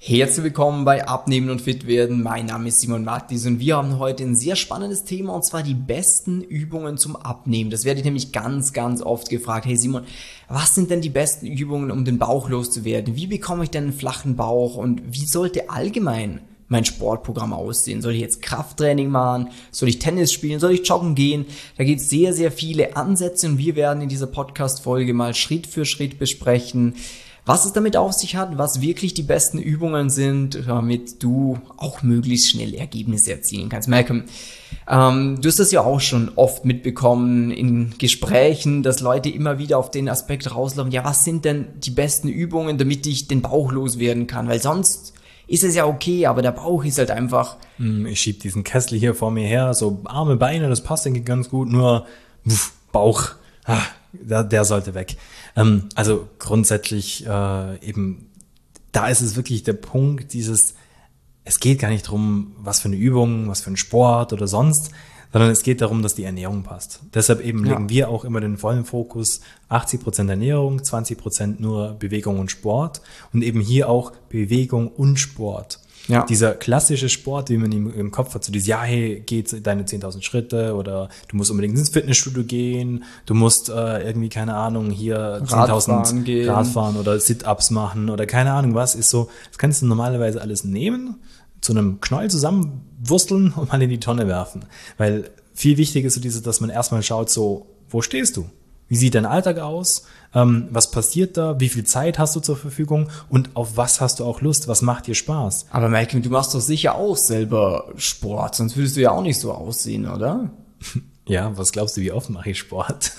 Herzlich willkommen bei Abnehmen und Fit werden. Mein Name ist Simon Mattis und wir haben heute ein sehr spannendes Thema und zwar die besten Übungen zum Abnehmen. Das werde ich nämlich ganz oft gefragt. Hey Simon, was sind denn die besten Übungen, um den Bauch loszuwerden? Wie bekomme ich denn einen flachen Bauch und wie sollte allgemein mein Sportprogramm aussehen? Soll ich jetzt Krafttraining machen? Soll ich Tennis spielen? Soll ich joggen gehen? Da gibt es sehr viele Ansätze und wir werden in dieser Podcast-Folge mal Schritt für Schritt besprechen, was es damit auf sich hat, was wirklich die besten Übungen sind, damit du auch möglichst schnell Ergebnisse erzielen kannst. Malcolm, du hast das ja auch schon oft mitbekommen in Gesprächen, dass Leute immer wieder auf den Aspekt rauslaufen, ja, was sind denn die besten Übungen, damit ich den Bauch loswerden kann? Weil sonst ist es ja okay, aber der Bauch ist halt einfach... Ich schieb diesen Kessel hier vor mir her, so Arme, Beine, das passt eigentlich ganz gut, nur Bauch, der sollte weg. Also grundsätzlich eben, da ist es wirklich der Punkt, es geht gar nicht darum, was für eine Übung, was für ein Sport oder sonst, sondern es geht darum, dass die Ernährung passt. Deshalb eben legen wir auch immer den vollen Fokus, 80% Ernährung, 20% nur Bewegung und Sport und eben hier auch Bewegung und Sport. Ja. Dieser klassische Sport, den man im Kopf hat, so dieses, ja, hey, geht deine 10.000 Schritte oder du musst unbedingt ins Fitnessstudio gehen, du musst irgendwie, keine Ahnung, hier 10.000 Radfahren oder Sit-Ups machen oder keine Ahnung was, ist so, das kannst du normalerweise alles nehmen, zu einem Knäuel zusammenwursteln und mal in die Tonne werfen. Weil viel wichtiger ist so dieses, dass man erstmal schaut, so, wo stehst du? Wie sieht dein Alltag aus? Was passiert da? Wie viel Zeit hast du zur Verfügung? Und auf was hast du auch Lust? Was macht dir Spaß? Aber Malcolm, du machst doch sicher auch selber Sport, sonst würdest du ja auch nicht so aussehen, oder? Ja, was glaubst du, wie oft mache ich Sport?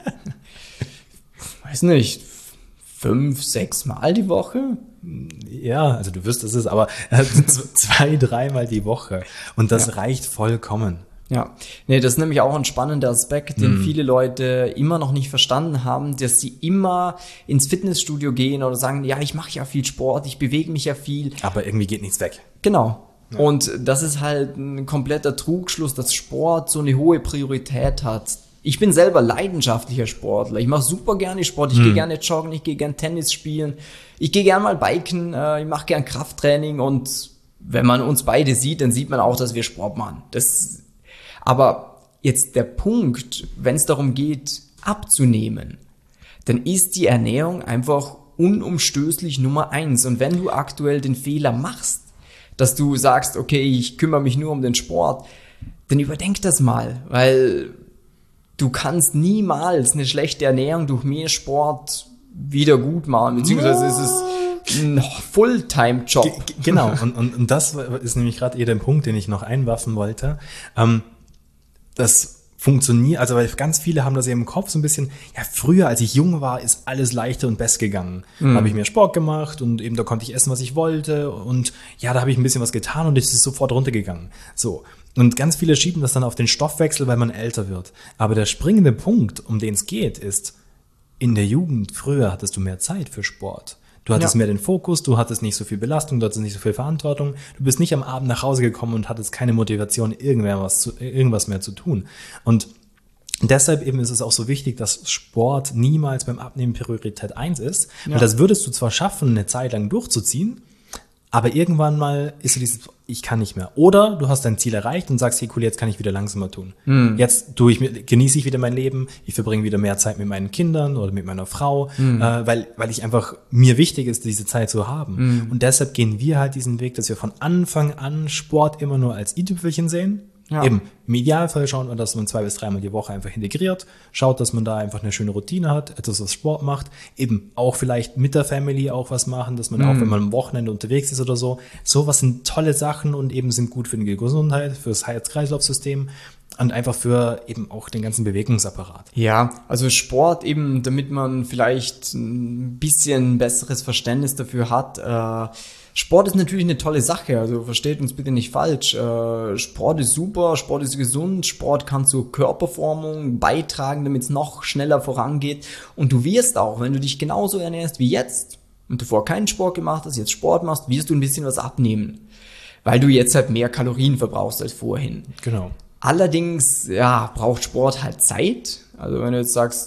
Weiß nicht, 5-6 Mal die Woche? Ja, also du wüsstest es, aber 2-3 Mal die Woche. Und das reicht vollkommen. Ja, nee, das ist nämlich auch ein spannender Aspekt, den viele Leute immer noch nicht verstanden haben, dass sie immer ins Fitnessstudio gehen oder sagen, ja, ich mache ja viel Sport, ich bewege mich ja viel. Aber irgendwie geht nichts weg. Genau. Ja. Und das ist halt ein kompletter Trugschluss, dass Sport so eine hohe Priorität hat. Ich bin selber leidenschaftlicher Sportler. Ich mache super gerne Sport. Ich gehe gerne joggen, ich gehe gerne Tennis spielen. Ich gehe gerne mal biken, ich mache gerne Krafttraining und wenn man uns beide sieht, dann sieht man auch, dass wir Sport machen. Aber jetzt der Punkt, wenn es darum geht, abzunehmen, dann ist die Ernährung einfach unumstößlich Nummer 1. Und wenn du aktuell den Fehler machst, dass du sagst, okay, ich kümmere mich nur um den Sport, dann überdenk das mal, weil du kannst niemals eine schlechte Ernährung durch mehr Sport wieder gut machen, beziehungsweise ist es ein Fulltime-Job. Genau, und das ist nämlich gerade der Punkt, den ich noch einwerfen wollte. Das funktioniert, also weil ganz viele haben das ja im Kopf so ein bisschen, ja, früher, als ich jung war, ist alles leichter und best gegangen. Da habe ich mir Sport gemacht und eben da konnte ich essen, was ich wollte und ja, da habe ich ein bisschen was getan und es ist sofort runtergegangen. So. Und ganz viele schieben das dann auf den Stoffwechsel, weil man älter wird. Aber der springende Punkt, um den es geht, ist, in der Jugend, früher hattest du mehr Zeit für Sport. Du hattest mehr den Fokus, du hattest nicht so viel Belastung, du hattest nicht so viel Verantwortung. Du bist nicht am Abend nach Hause gekommen und hattest keine Motivation, irgendwas mehr zu tun. Und deshalb eben ist es auch so wichtig, dass Sport niemals beim Abnehmen Priorität 1 ist. Ja. Und das würdest du zwar schaffen, eine Zeit lang durchzuziehen, aber irgendwann mal ist so dieses, ich kann nicht mehr. Oder du hast dein Ziel erreicht und sagst, hey cool, jetzt kann ich wieder langsamer tun. Jetzt genieße ich wieder mein Leben, ich verbringe wieder mehr Zeit mit meinen Kindern oder mit meiner Frau, weil ich einfach, mir wichtig ist, diese Zeit zu haben. Und deshalb gehen wir halt diesen Weg, dass wir von Anfang an Sport immer nur als i-Tüpfelchen sehen. Ja. Eben im Idealfall schauen wir, dass man 2 bis 3 Mal die Woche einfach integriert, schaut, dass man da einfach eine schöne Routine hat, etwas, was Sport macht, eben auch vielleicht mit der Family auch was machen, dass man auch, wenn man am Wochenende unterwegs ist oder so, sowas sind tolle Sachen und eben sind gut für die Gesundheit, fürs Herz-Kreislauf-System und einfach für eben auch den ganzen Bewegungsapparat. Ja, also Sport eben, damit man vielleicht ein bisschen besseres Verständnis dafür hat, Sport ist natürlich eine tolle Sache, also versteht uns bitte nicht falsch. Sport ist super, Sport ist gesund, Sport kann zur Körperformung beitragen, damit es noch schneller vorangeht. Und du wirst auch, wenn du dich genauso ernährst wie jetzt und du vorher keinen Sport gemacht hast, jetzt Sport machst, wirst du ein bisschen was abnehmen, weil du jetzt halt mehr Kalorien verbrauchst als vorhin. Genau. Allerdings, ja, braucht Sport halt Zeit. Also wenn du jetzt sagst,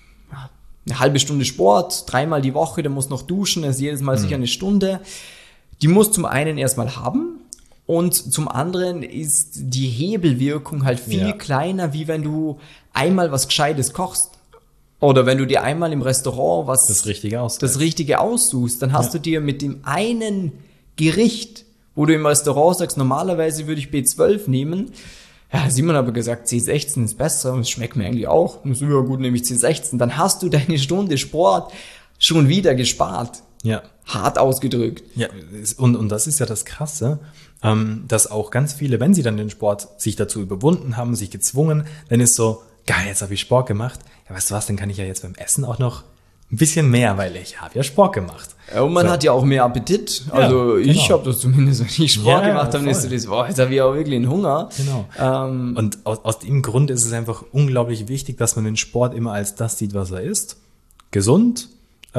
eine halbe Stunde Sport, 3-mal die Woche, dann musst noch duschen, das ist jedes Mal sicher eine Stunde. die musst du zum einen erstmal haben und zum anderen ist die Hebelwirkung halt viel kleiner, wie wenn du einmal was Gescheites kochst. Oder wenn du dir einmal im Restaurant das Richtige aussuchst, dann hast du dir mit dem einen Gericht, wo du im Restaurant sagst, normalerweise würde ich B12 nehmen, ja, Simon hat aber gesagt, C16 ist besser und es schmeckt mir eigentlich auch. Und so, ja gut, nehme ich C16. Dann hast du deine Stunde Sport schon wieder gespart. Ja. Hart ausgedrückt. Ja, und das ist ja das Krasse, dass auch ganz viele, wenn sie dann den Sport sich dazu überwunden haben, sich gezwungen, dann ist so, geil, jetzt habe ich Sport gemacht. Ja, weißt du was, dann kann ich ja jetzt beim Essen auch noch ein bisschen mehr, weil ich habe ja Sport gemacht. Ja, und man hat ja auch mehr Appetit. Also ich habe das zumindest, wenn ich Sport gemacht habe, ist so das, boah, jetzt habe ich auch wirklich einen Hunger. Genau. Und aus dem Grund ist es einfach unglaublich wichtig, dass man den Sport immer als das sieht, was er ist. Gesund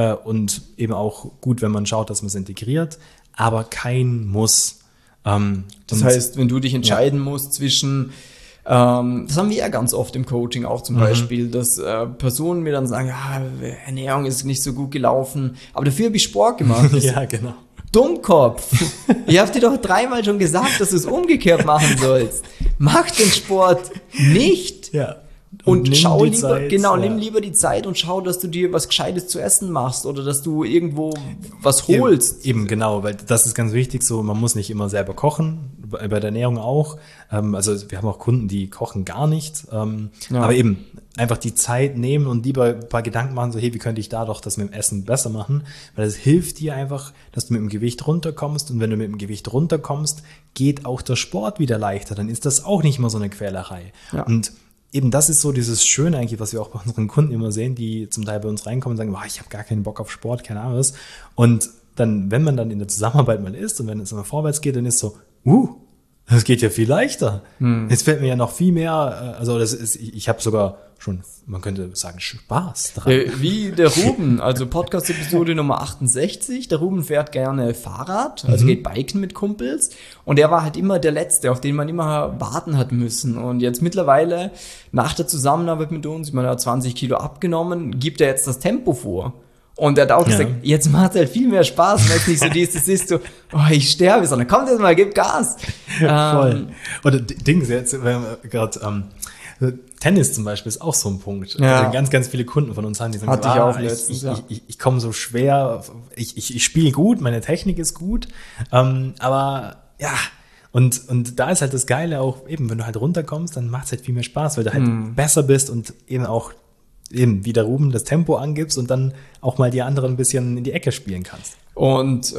und eben auch gut, wenn man schaut, dass man es integriert, aber kein Muss. Das heißt, wenn du dich entscheiden musst zwischen das haben wir ja ganz oft im Coaching auch zum Beispiel, dass Personen mir dann sagen, ja, Ernährung ist nicht so gut gelaufen, aber dafür habe ich Sport gemacht. Ja, genau. Dummkopf. Ich habe dir doch 3-mal schon gesagt, dass du es umgekehrt machen sollst. Mach den Sport nicht. Ja. Und schau lieber, nimm lieber die Zeit und schau, dass du dir was Gescheites zu essen machst oder dass du irgendwo was holst. Eben, genau, weil das ist ganz wichtig, so, man muss nicht immer selber kochen, bei der Ernährung auch. Also wir haben auch Kunden, die kochen gar nicht. Aber eben einfach die Zeit nehmen und lieber ein paar Gedanken machen, so, hey, wie könnte ich da doch das mit dem Essen besser machen? Weil das hilft dir einfach, dass du mit dem Gewicht runterkommst. Und wenn du mit dem Gewicht runterkommst, geht auch der Sport wieder leichter. Dann ist das auch nicht mehr so eine Quälerei. Ja. Und eben das ist so dieses Schöne eigentlich, was wir auch bei unseren Kunden immer sehen, die zum Teil bei uns reinkommen und sagen, boah, ich habe gar keinen Bock auf Sport, keine Ahnung was. Und dann, wenn man dann in der Zusammenarbeit mal ist und wenn es immer vorwärts geht, dann ist so, das geht ja viel leichter. Jetzt fällt mir ja noch viel mehr, also ich habe sogar schon, man könnte sagen, Spaß dran. Wie der Ruben, also Podcast-Episode Nummer 68, der Ruben fährt gerne Fahrrad, also geht biken mit Kumpels und er war halt immer der Letzte, auf den man immer warten hat müssen und jetzt mittlerweile, nach der Zusammenarbeit mit uns, man hat 20 Kilo abgenommen, gibt er jetzt das Tempo vor. Und er hat auch gesagt, jetzt macht es halt viel mehr Spaß, weil es nicht so das ist so, oh, ich sterbe, sondern komm jetzt mal, gib Gas. Voll. Oder Dings jetzt, wenn wir gerade Tennis zum Beispiel ist auch so ein Punkt. Ja. Also ganz, ganz viele Kunden von uns haben, die sagen, hatte ich auch letztens, ich komme so schwer, ich spiele gut, meine Technik ist gut, aber ja, und da ist halt das Geile auch, eben, wenn du halt runterkommst, dann macht es halt viel mehr Spaß, weil du halt besser bist und eben auch eben wie der Ruben das Tempo angibst und dann auch mal die anderen ein bisschen in die Ecke spielen kannst. Und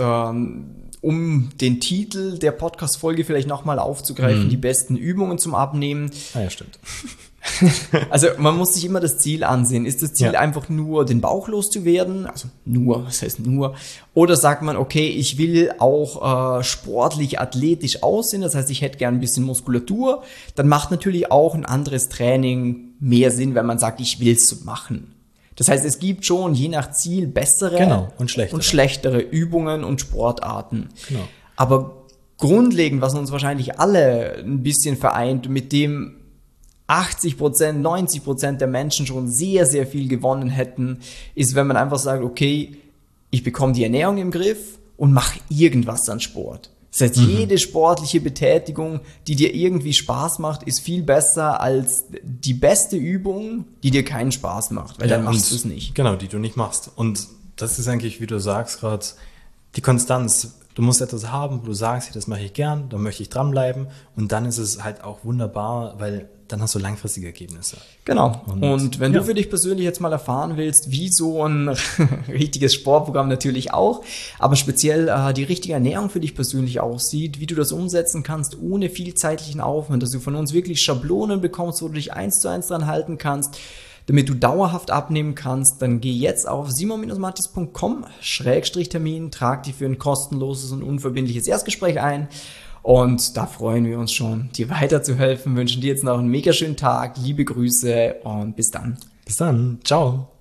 um den Titel der Podcast-Folge vielleicht nochmal aufzugreifen, die besten Übungen zum Abnehmen. Ah ja, stimmt. Also man muss sich immer das Ziel ansehen. Ist das Ziel einfach nur, den Bauch loszuwerden? Also nur, was heißt nur? Oder sagt man, okay, ich will auch sportlich, athletisch aussehen, das heißt, ich hätte gern ein bisschen Muskulatur. Dann macht natürlich auch ein anderes Training mehr Sinn, wenn man sagt, ich will es machen. Das heißt, es gibt schon je nach Ziel bessere und schlechtere Übungen und Sportarten. Genau. Aber grundlegend, was uns wahrscheinlich alle ein bisschen vereint, mit dem 80%, 90% der Menschen schon sehr, sehr viel gewonnen hätten, ist, wenn man einfach sagt, okay, ich bekomme die Ernährung im Griff und mache irgendwas an Sport. Das heißt, jede sportliche Betätigung, die dir irgendwie Spaß macht, ist viel besser als die beste Übung, die dir keinen Spaß macht, weil dann machst du es nicht. Genau, die du nicht machst. Und das ist eigentlich, wie du sagst gerade, die Konstanz. Du musst etwas haben, wo du sagst, hey, das mache ich gern, da möchte ich dranbleiben und dann ist es halt auch wunderbar, weil dann hast du langfristige Ergebnisse. Genau. Und wenn du für dich persönlich jetzt mal erfahren willst, wie so ein richtiges Sportprogramm natürlich auch, aber speziell die richtige Ernährung für dich persönlich aussieht, wie du das umsetzen kannst, ohne viel zeitlichen Aufwand, dass du von uns wirklich Schablonen bekommst, wo du dich 1:1 dran halten kannst, damit du dauerhaft abnehmen kannst, dann geh jetzt auf simon-mattis.com/Termin, trag dich für ein kostenloses und unverbindliches Erstgespräch ein. Und da freuen wir uns schon, dir weiterzuhelfen, wünschen dir jetzt noch einen mega schönen Tag, liebe Grüße und bis dann. Bis dann, ciao.